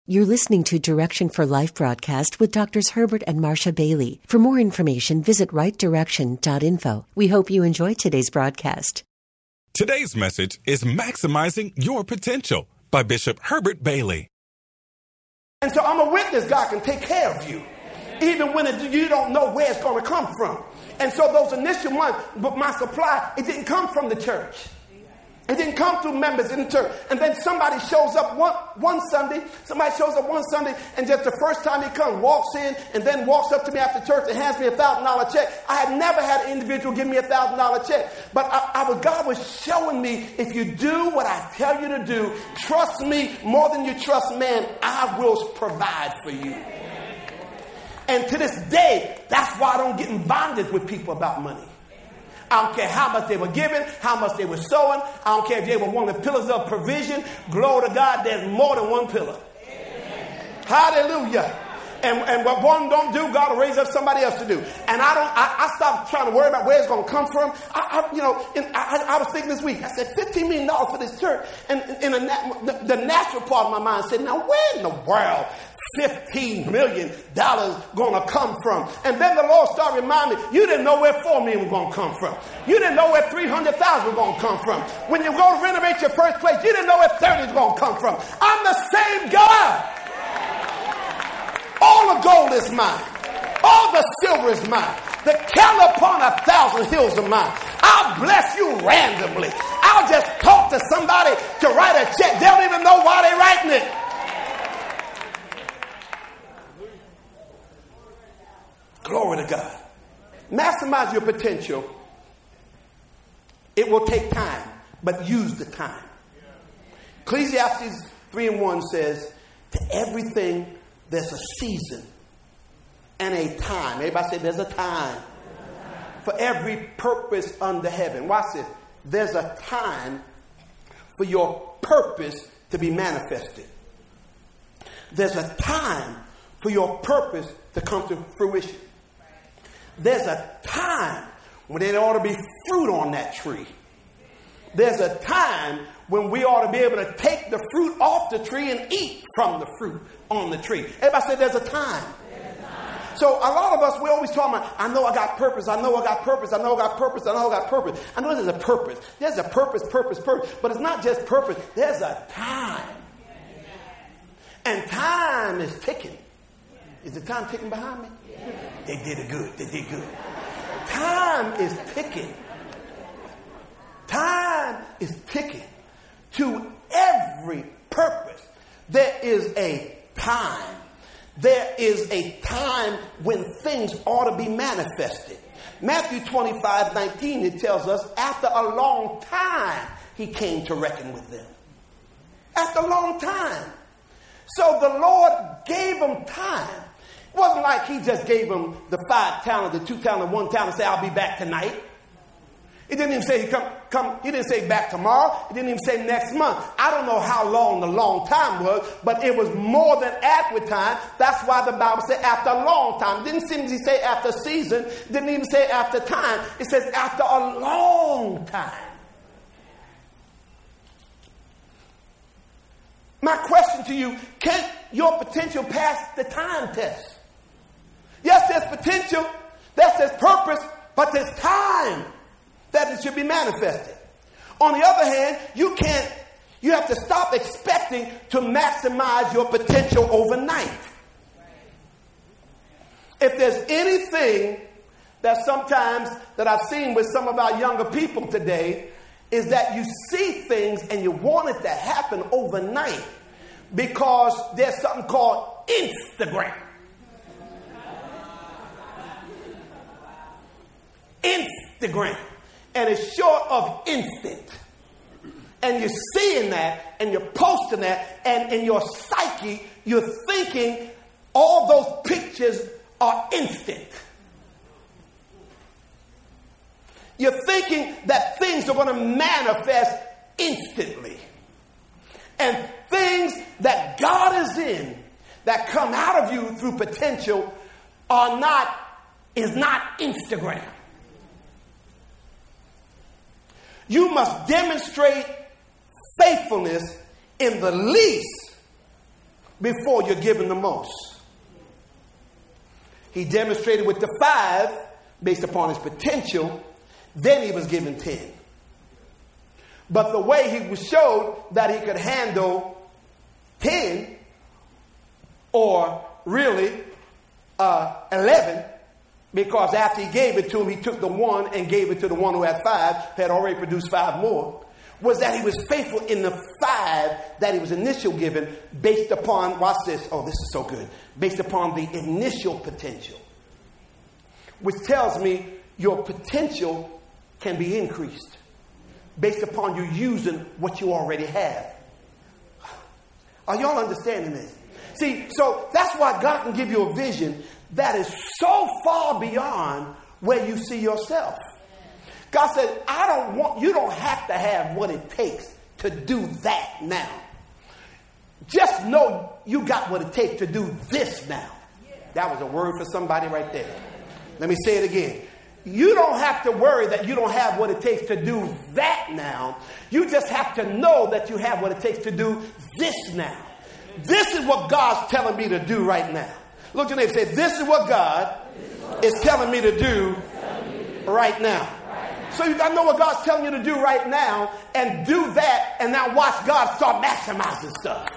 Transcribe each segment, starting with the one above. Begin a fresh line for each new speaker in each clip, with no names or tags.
You're listening to Direction for Life broadcast with Drs. Herbert and Marcia Bailey. For more information, visit rightdirection.info. We hope you enjoy today's broadcast.
Today's message is Maximizing Your Potential by Bishop Herbert Bailey.
And so I'm a witness God can take care of you, even when you don't know where it's going to come from. And so those initial months, but my supply, it didn't come from the church. It didn't come through members in the church. And then somebody shows up one Sunday, and just the first time he comes, walks in, and then walks up to me after church and hands me a $1,000 check. I had never had an individual give me a $1,000 check. But God was showing me, if you do what I tell you to do, trust me more than you trust man, I will provide for you. And to this day, that's why I don't get in bondage with people about money. I don't care how much they were giving, how much they were sowing. I don't care if they were one of the pillars of provision. Glory to God, there's more than one pillar. Amen. Hallelujah. And what one don't do, God will raise up somebody else to do. And I stopped trying to worry about where it's going to come from. I was thinking this week, I said $15 million for this church. And in the natural part of my mind said, now where in the world $15 million going to come from? And then the Lord started reminding me, you didn't know where $4 million was going to come from. You didn't know where $300,000 was going to come from. When you go to renovate your first place, you didn't know where $30 was going to come from. I'm the same God. All the gold is mine. All the silver is mine. The cattle upon 1,000 hills are mine. I'll bless you randomly. I'll just talk to somebody to write a check. They don't even know why they're writing it. Glory to God. Maximize your potential. It will take time, but use the time. Ecclesiastes 3:1 says, to everything there's a season and a time. Everybody say there's a time for every purpose under heaven. Watch this. There's a time for your purpose to be manifested. There's a time for your purpose to come to fruition. There's a time when there ought to be fruit on that tree. There's a time when we ought to be able to take the fruit off the tree and eat from the fruit on the tree. Everybody say there's a time. So a lot of us, we always talk about, I know I got purpose. I know I got purpose. I know I got purpose. I know I got purpose. I know there's a purpose. There's a purpose. But it's not just purpose. There's a time. And time is ticking. Is the time ticking behind me? They did it good. They did good. Time is ticking. Time is ticking. To every purpose, there is a time. There is a time when things ought to be manifested. Matthew 25:19, it tells us, after a long time, he came to reckon with them. After a long time. So the Lord gave them time. It wasn't like he just gave them the 5 talents, the 2 talents, 1 talent, and say, I'll be back tonight. It didn't even say come. He didn't say back tomorrow. It didn't even say next month. I don't know how long the long time was, but it was more than adequate time. That's why the Bible said after a long time. It didn't simply say after season. It didn't even say after time. It says after a long time. My question to you, can your potential pass the time test? Yes, there's potential. Yes, there's purpose, but there's time that it should be manifested. On the other hand, you have to stop expecting to maximize your potential overnight. If there's anything that sometimes that I've seen with some of our younger people today, is that you see things and you want it to happen overnight because there's something called Instagram. Instagram. And it's short of instant. And you're seeing that and you're posting that, and in your psyche, you're thinking all those pictures are instant. You're thinking that things are going to manifest instantly. And things that God is in that come out of you through potential is not Instagram. You must demonstrate faithfulness in the least before you're given the most. He demonstrated with the 5 based upon his potential. Then he was given 10. But the way he was showed that he could handle 10 or really 11, because after he gave it to him, he took the 1 and gave it to the one who had 5, had already produced 5 more, was that he was faithful in the 5 that he was initially given based upon, watch this, oh, this is so good, based upon the initial potential, which tells me your potential can be increased based upon you using what you already have. Are y'all understanding this? See, so that's why God can give you a vision that is so far beyond where you see yourself. God said, you don't have to have what it takes to do that now. Just know you got what it takes to do this now. That was a word for somebody right there. Let me say it again. You don't have to worry that you don't have what it takes to do that now. You just have to know that you have what it takes to do this now. This is what God's telling me to do right now. Look at your neighbor and say, this is what God is telling me to do right now. So you got to know what God's telling you to do right now and do that, and now watch God start maximizing stuff.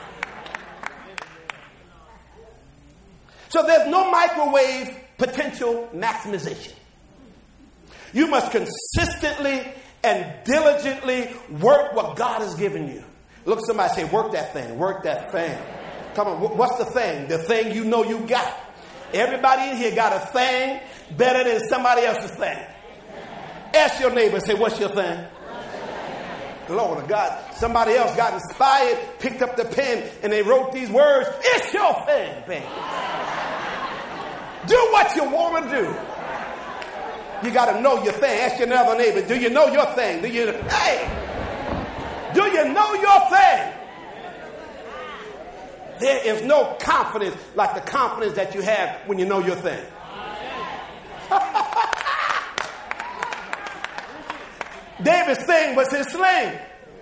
So there's no microwave potential maximization. You must consistently and diligently work what God has given you. Look at somebody say, work that thing, work that thing. Come on, what's the thing? The thing you know you got. Everybody in here got a thing better than somebody else's thing. Ask your neighbor, say, what's your thing? Lord of God, somebody else got inspired, picked up the pen, and they wrote these words. It's your thing, baby. Do what you want to do. You got to know your thing. Ask your other neighbor, do you know your thing? Do you know your thing? There is no confidence like the confidence that you have when you know your thing. David's thing was his sling.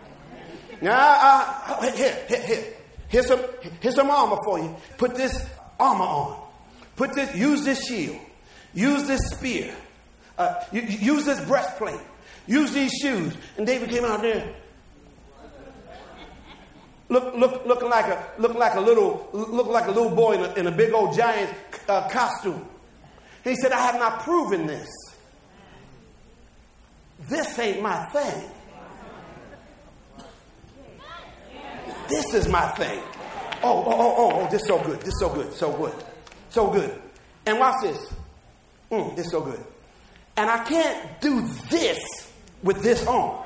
Now, here's some armor for you. Put this armor on. Use this shield. Use this spear. Use this breastplate. Use these shoes. And David came out there, looking like a little boy in a big old giant costume. He said, I have not proven this. This ain't my thing. This is my thing. Oh, this is so good. This is so good. And watch this. This is so good. And I can't do this with this on.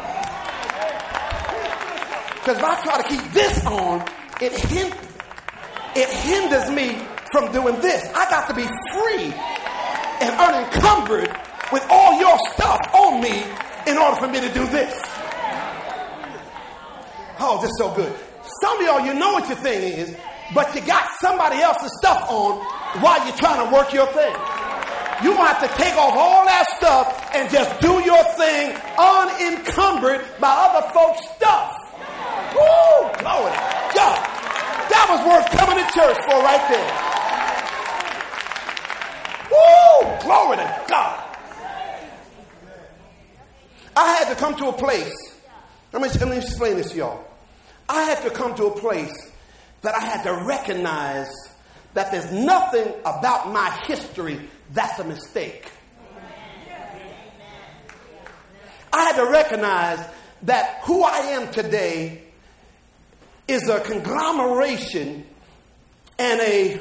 Because if I try to keep this on, it hinders me from doing this. I got to be free and unencumbered with all your stuff on me in order for me to do this. Oh, this is so good. Some of y'all, you know what your thing is, but you got somebody else's stuff on while you're trying to work your thing. You have to take off all that stuff and just do your thing unencumbered by other folks' stuff. Woo! Glory to God. That was worth coming to church for right there. Woo! Glory to God. I had to come to a place. Let me explain this to y'all. I had to come to a place that I had to recognize that there's nothing about my history that's a mistake. I had to recognize that who I am today is a conglomeration and a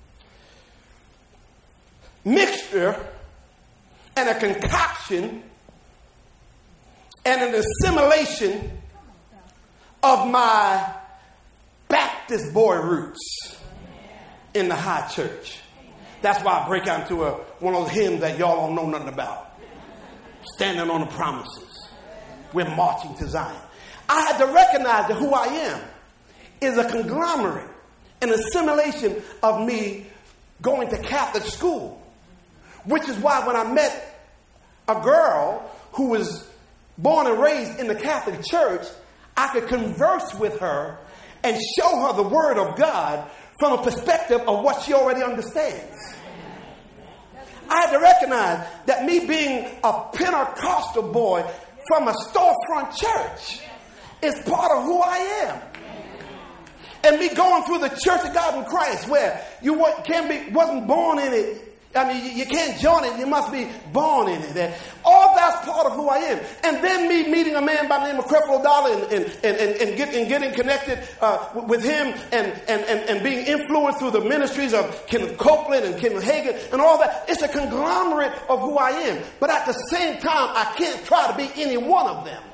mixture and a concoction and an assimilation of my Baptist boy roots in the high church. That's why I break out into one of those hymns that y'all don't know nothing about. Standing on the promises. We're marching to Zion. I had to recognize that who I am is a conglomerate, an assimilation of me going to Catholic school. Which is why when I met a girl who was born and raised in the Catholic Church, I could converse with her and show her the word of God from a perspective of what she already understands. I had to recognize that me being a Pentecostal boy from a storefront church is part of who I am. And me going through the Church of God in Christ, where you wasn't born in it. I mean, you can't join it. You must be born in it. And all that's part of who I am. And then me meeting a man by the name of Creflo Dollar and getting connected with him and being influenced through the ministries of Kenneth Copeland and Kenneth Hagin and all that. It's a conglomerate of who I am. But at the same time, I can't try to be any one of them.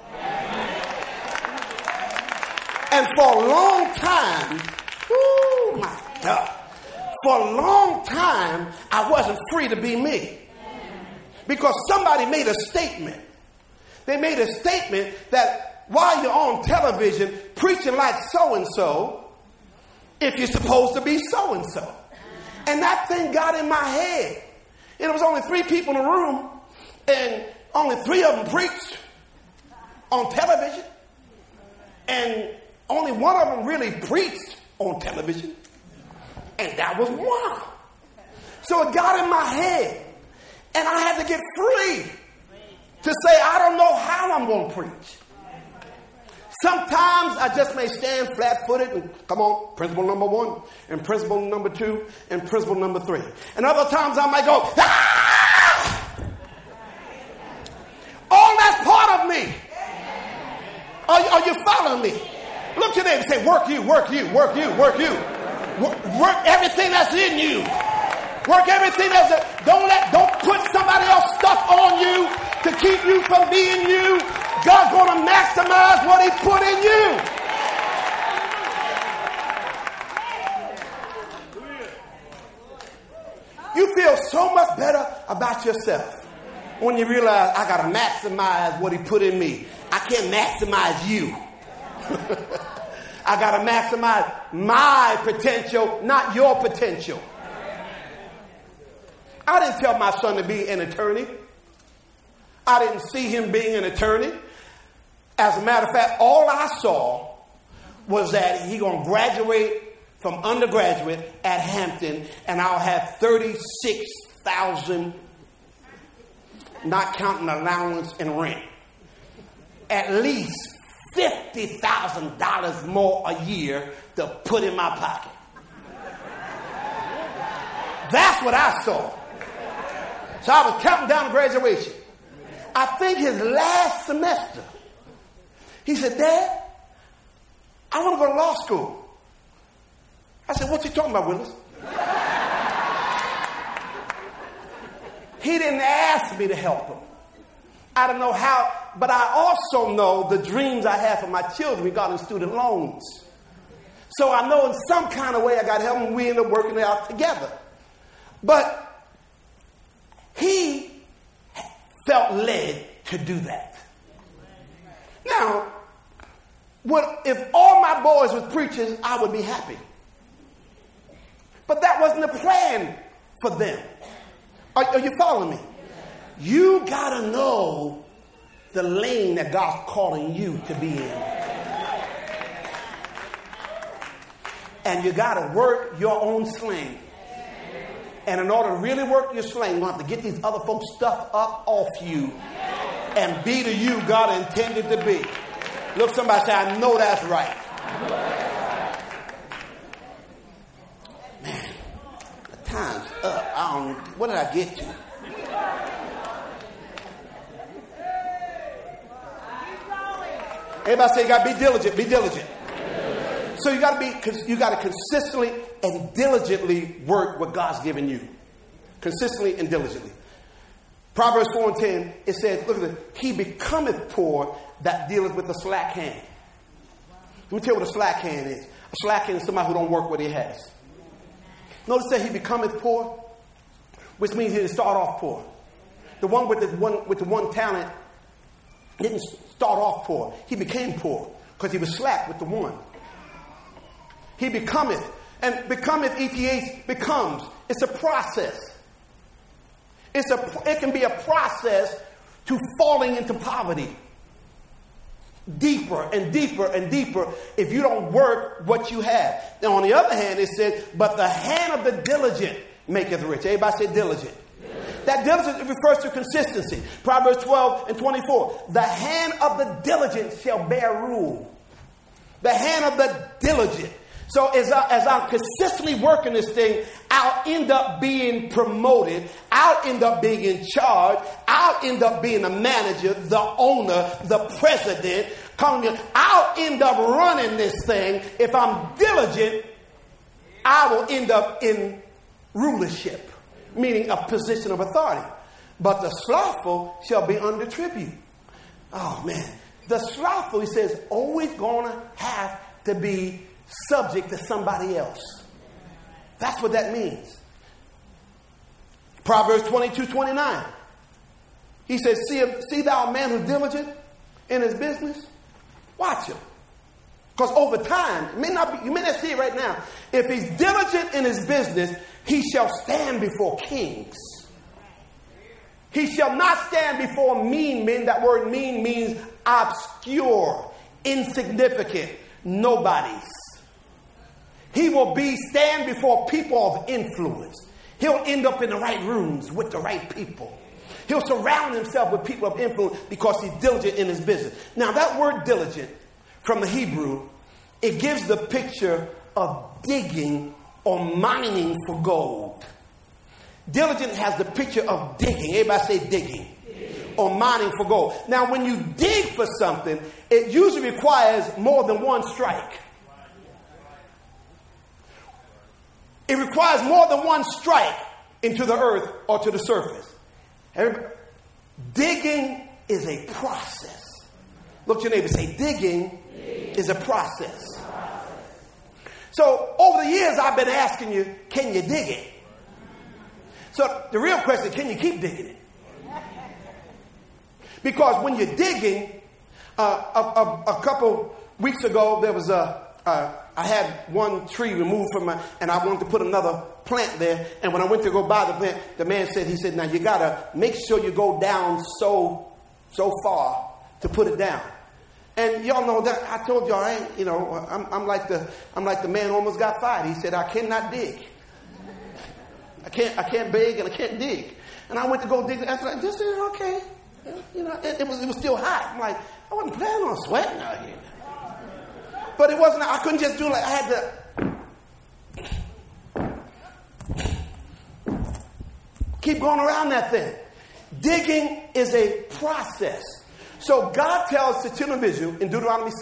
And for a long time, oh my God. For a long time, I wasn't free to be me. Because somebody made a statement. They made a statement that while you're on television preaching like so-and-so, if you're supposed to be so-and-so. And that thing got in my head. And it was only 3 people in the room, and only 3 of them preached on television. And only one of them really preached on television. And that was one. So it got in my head. And I had to get free to say, I don't know how I'm going to preach. Sometimes I just may stand flat-footed and come on, principle number 1, and principle number 2, and principle number 3. And other times I might go, ah! All that's part of me. Are you following me? Look to them and say, work you, work you, work you, work you. Work everything that's in you. Work everything that's don't put somebody else's stuff on you to keep you from being you. God's going to maximize what He put in you. You feel so much better about yourself when you realize I got to maximize what He put in me. I can't maximize you. I got to maximize my potential, not your potential. I didn't tell my son to be an attorney. I didn't see him being an attorney. As a matter of fact, all I saw was that he's going to graduate from undergraduate at Hampton, and I'll have $36,000, not counting allowance and rent. At least $50,000 more a year to put in my pocket. That's what I saw. So I was counting down to graduation. I think his last semester, he said, Dad, I want to go to law school. I said, what you talking about, Willis? He didn't ask me to help him. I don't know how, but I also know the dreams I have for my children regarding student loans. So I know in some kind of way I got to help them. We end up working it out together. But he felt led to do that. Now, if all my boys were preachers, I would be happy. But that wasn't the plan for them. Are you following me? You got to know the lane that God's calling you to be in. And you got to work your own sling. And in order to really work your sling, you have to get these other folks' stuff up off you and be the you God intended to be. Look, somebody say, I know that's right. Man, the time's up. What did I get to? Everybody say you got to be diligent. Be diligent. So you got to consistently and diligently work what God's given you. Consistently and diligently. Proverbs 4:10, it says, look at this. He becometh poor that dealeth with a slack hand. Let me tell you what a slack hand is. A slack hand is somebody who don't work what he has. Notice that he becometh poor, which means he didn't start off poor. The one with the one talent didn't start off poor. He became poor because he was slack with the one. He becometh. And becometh, ETH, becomes. It's a process. It can be a process to falling into poverty. deeper and deeper and deeper if you don't work what you have. Now, on the other hand, it says, but the hand of the diligent maketh rich. Everybody say diligent. That diligent refers to consistency. Proverbs 12 and 24. The hand of the diligent shall bear rule. The hand of the diligent. So as I'm consistently working this thing, I'll end up being promoted. I'll end up being in charge. I'll end up being the manager, the owner, the president. I'll end up running this thing. If I'm diligent, I will end up in rulership, meaning a position of authority. But the slothful shall be under tribute. Oh, man. The slothful, he says, always going to have to be subject to somebody else. That's what that means. Proverbs 22:29. He says, see thou a man who's diligent in his business? Watch him. Because over time, you may not see it right now. If he's diligent in his business, he shall stand before kings. He shall not stand before mean men. That word mean means obscure, insignificant, nobodies. He will stand before people of influence. He'll end up in the right rooms with the right people. He'll surround himself with people of influence because he's diligent in his business. Now, that word diligent from the Hebrew, it gives the picture of digging or mining for gold. Diligent has the picture of digging. Everybody say digging. Or mining for gold. Now, when you dig for something, it usually requires more than one strike. It requires more than one strike into the earth or to the surface. Digging is a process. Look at your neighbor and say, digging is a process. So over the years, I've been asking you, can you dig it? So the real question is, can you keep digging it? Because when you're digging, a couple weeks ago, there was I had one tree removed from and I wanted to put another plant there. And when I went to go buy the plant, the man said, he said, now you got to make sure you go down so far to put it down. And y'all know that I told y'all, I'm like the man who almost got fired. He said, I cannot dig. I can't beg and I can't dig. And I went to go dig. I said, this is okay. It was still hot. I'm like, I wasn't planning on sweating out here. But it wasn't, I couldn't just do it like I had to keep going around that thing. Digging is a process. So God tells the children of Israel in Deuteronomy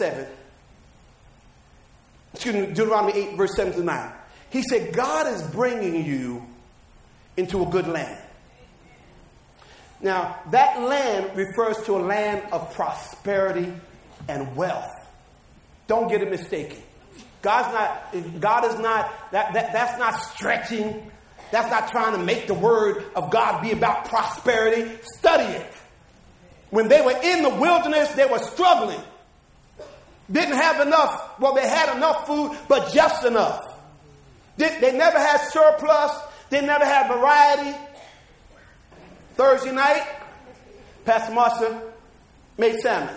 8, verse 7 to 9. He said, God is bringing you into a good land. Now, that land refers to a land of prosperity and wealth. Don't get it mistaken. God is not, that's not stretching. That's not trying to make the word of God be about prosperity. Study it. When they were in the wilderness, they were struggling. Didn't have enough. Well, they had enough food, but just enough. They never had surplus. They never had variety. Thursday night, Pastor Marsha made salmon.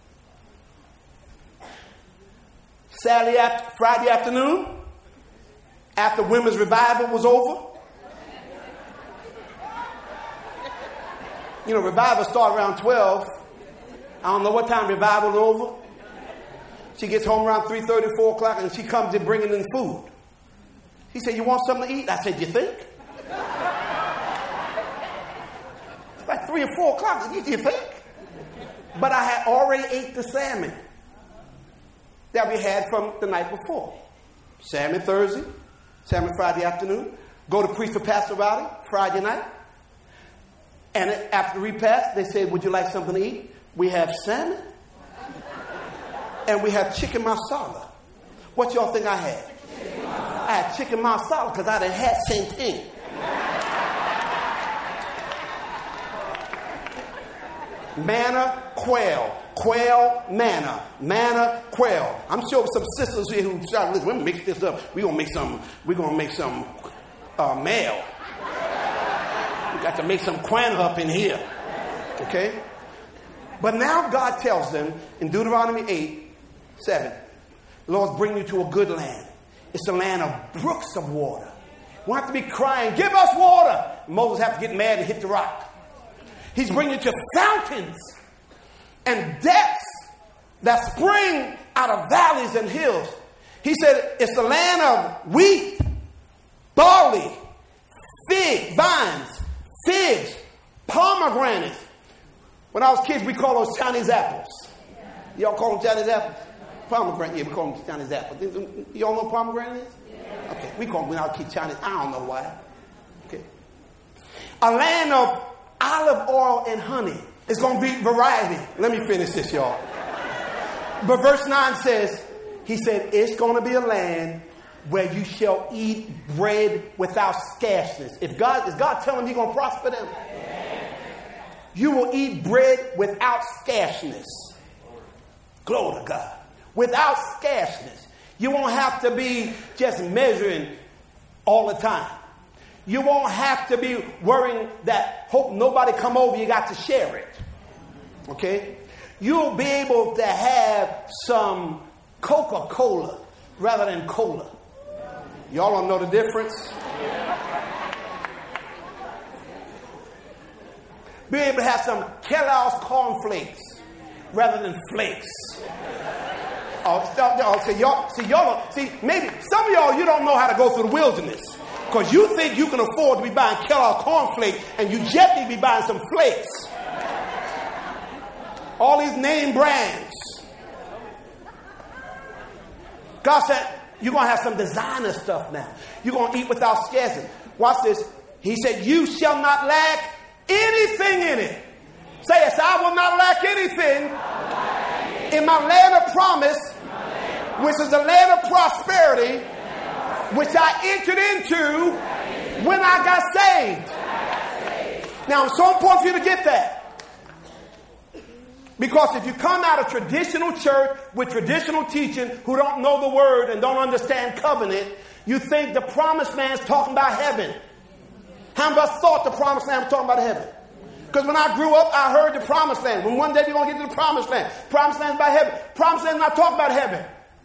Friday afternoon, after women's revival was over. Revival started around 12. I don't know what time revival is over. She gets home around 3:30, 4 o'clock, and she comes in bringing in food. He said, you want something to eat? I said, you think? It's like 3 or 4 o'clock. You think? But I had already ate the salmon that we had from the night before. Salmon Thursday, salmon Friday afternoon. Go to preach for Pastor Rowdy Friday night. And after the repast, they said, would you like something to eat? We have salmon. And we have chicken masala. What y'all think I had? I had chicken masala because I done had same thing. Manna, quail. Quail, manna. Manna, quail. I'm sure some sisters here who shout, listen, we're going to mix this up. We're going to make some male. We got to make some quail up in here. Okay? But now God tells them in Deuteronomy 8:7, the Lord's bringing you to a good land. It's a land of brooks of water. We don't have to be crying, give us water. Moses have to get mad and hit the rock. He's bringing you to fountains and depths that spring out of valleys and hills. He said it's the land of wheat, barley, vines, figs, pomegranates. When I was kids, we call those Chinese apples. Y'all call them Chinese apples? Pomegranate, yeah, we call them Chinese apples. Y'all know what pomegranate is? Okay, we call them when I was kids Chinese. I don't know why. Okay. A land of olive oil and honey. It's going to be variety. Let me finish this, y'all. But verse 9 says, he said, it's going to be a land where you shall eat bread without scarceness. Is God telling you going to prosper them? You will eat bread without scarceness. Glory to God. Without scarceness. You won't have to be just measuring all the time. You won't have to be worrying that hope nobody come over, you got to share it. Okay? You'll be able to have some Coca-Cola rather than cola. Y'all don't know the difference? Be able to have some Kellogg's cornflakes rather than flakes. Maybe some of y'all, you don't know how to go through the wilderness because you think you can afford to be buying Kellogg's cornflakes and you just need to be buying some flakes. All these name brands. God said, you're going to have some designer stuff now. You're going to eat without scarcity. Watch this. He said, you shall not lack anything in it. Say it. I will not lack anything in my land of promise, which is the land of prosperity, which I entered into when I got saved. Now, it's so important for you to get that. Because if you come out of traditional church with traditional teaching who don't know the word and don't understand covenant, you think the promised man's talking about heaven. How many of us thought the promised land was talking about heaven? Because when I grew up, I heard the promised land. When one day we're going to get to the promised land. Promised land is about heaven. Promised land is not talking about heaven.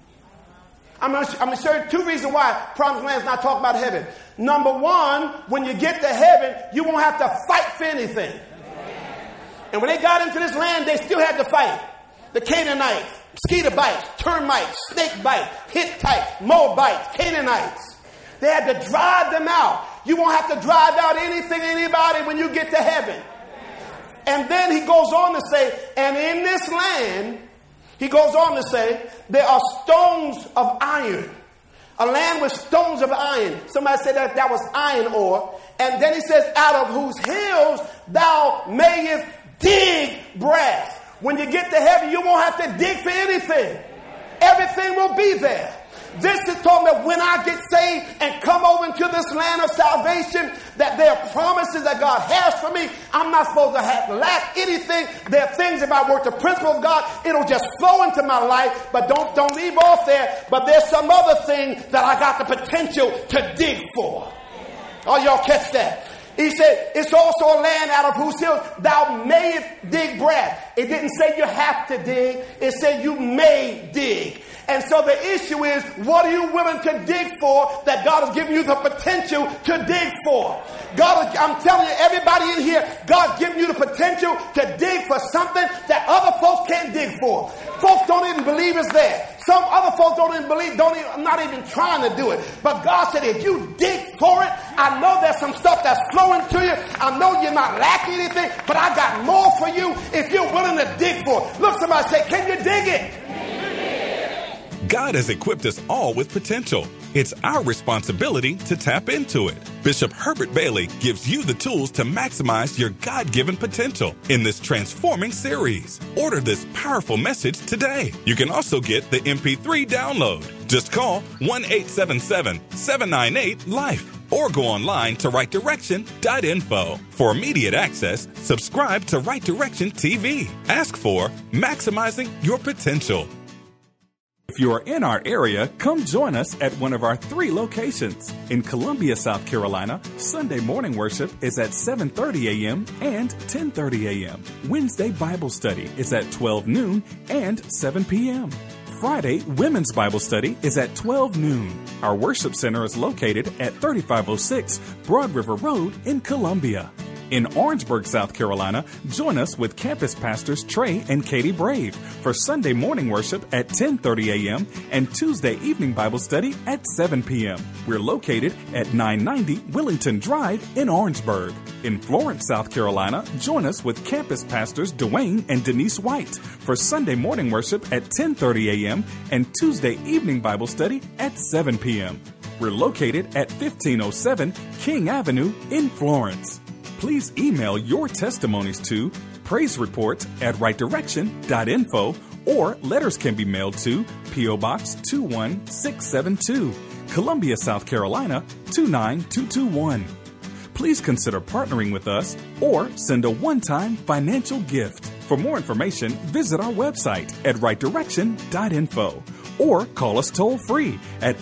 I'm going to show you two reasons why promised land is not talking about heaven. Number one, when you get to heaven, you won't have to fight for anything. And when they got into this land, they still had to fight. The Canaanites, mosquito bites, termites, snake bites, Hittites, Moabites, Canaanites. They had to drive them out. You won't have to drive out anything, anybody when you get to heaven. And then he goes on to say, and in this land, he goes on to say, there are stones of iron. A land with stones of iron. Somebody said that was iron ore. And then he says, out of whose hills thou mayest dig brass. When you get to heaven, you won't have to dig for anything. Everything will be there. This is talking about when I get saved and come over into this land of salvation, that there are promises that God has for me. I'm not supposed to have to lack anything. There are things, if I work the principle of God, it'll just flow into my life. But don't leave off there. But there's some other thing that I got the potential to dig for. Oh, y'all catch that? He said, it's also a land out of whose hills thou mayest dig brass. It didn't say you have to dig. It said you may dig. And so the issue is, what are you willing to dig for that God has given you the potential to dig for? God, I'm telling you, everybody in here, God's giving you the potential to dig for something that other folks can't dig for. Folks don't even believe it's there. Some other folks don't even believe, not even trying to do it. But God said, if you dig for it, I know there's some stuff that's flowing to you. I know you're not lacking anything, but I got more for you if you're willing to dig for it. Look, somebody say, can you dig it?
God has equipped us all with potential. It's our responsibility to tap into it. Bishop Herbert Bailey gives you the tools to maximize your God-given potential in this transforming series. Order this powerful message today. You can also get the MP3 download. Just call 1-877-798-LIFE or go online to rightdirection.info. For immediate access, subscribe to Right Direction TV. Ask for Maximizing Your Potential. If you are in our area, come join us at one of our 3 locations. In Columbia, South Carolina, Sunday morning worship is at 7:30 a.m. and 10:30 a.m. Wednesday Bible study is at 12 noon and 7 p.m. Friday, Women's Bible Study is at 12 noon. Our worship center is located at 3506 Broad River Road in Columbia. In Orangeburg, South Carolina, join us with campus pastors Trey and Katie Brave for Sunday morning worship at 10:30 a.m. and Tuesday evening Bible study at 7 p.m. We're located at 990 Willington Drive in Orangeburg. In Florence, South Carolina, join us with campus pastors Dwayne and Denise White for Sunday morning worship at 10:30 a.m. and Tuesday evening Bible study at 7 p.m. We're located at 1507 King Avenue in Florence. Please email your testimonies to praisereports@rightdirection.info, or letters can be mailed to P.O. Box 21672, Columbia, South Carolina 29221. Please consider partnering with us or send a one-time financial gift. For more information, visit our website at rightdirection.info or call us toll-free at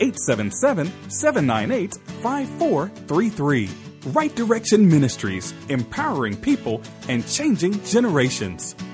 877-798-5433. Right Direction Ministries, empowering people and changing generations.